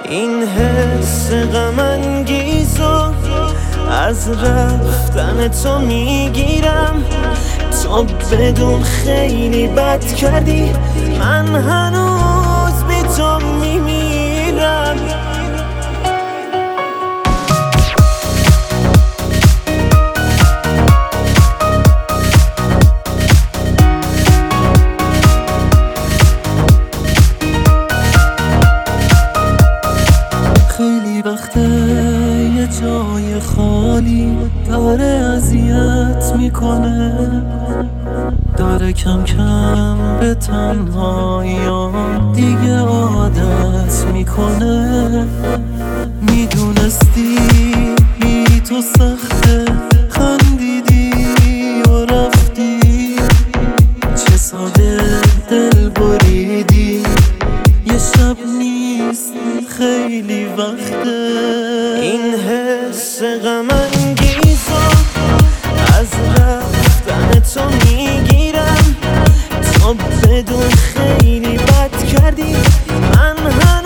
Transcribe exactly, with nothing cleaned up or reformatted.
این حس غم انگیزو از رفتن تو میگیرم. تو بدون خیلی بد کردی، من هنوز بی تو میمیرم. خیلی وقته یه جای خالی داره اذیت میکنه، داره کم کم به تنهاییام دیگه عادت میکنه. میدونستی بی تو سخته، خندیدی و رفتی، چه ساده دل بریدی. یه شب نیست خیلی وقته این حس غم انگیزو از رفتن تو میگیرم. تو بدون خیلی بد کردی، من هنوز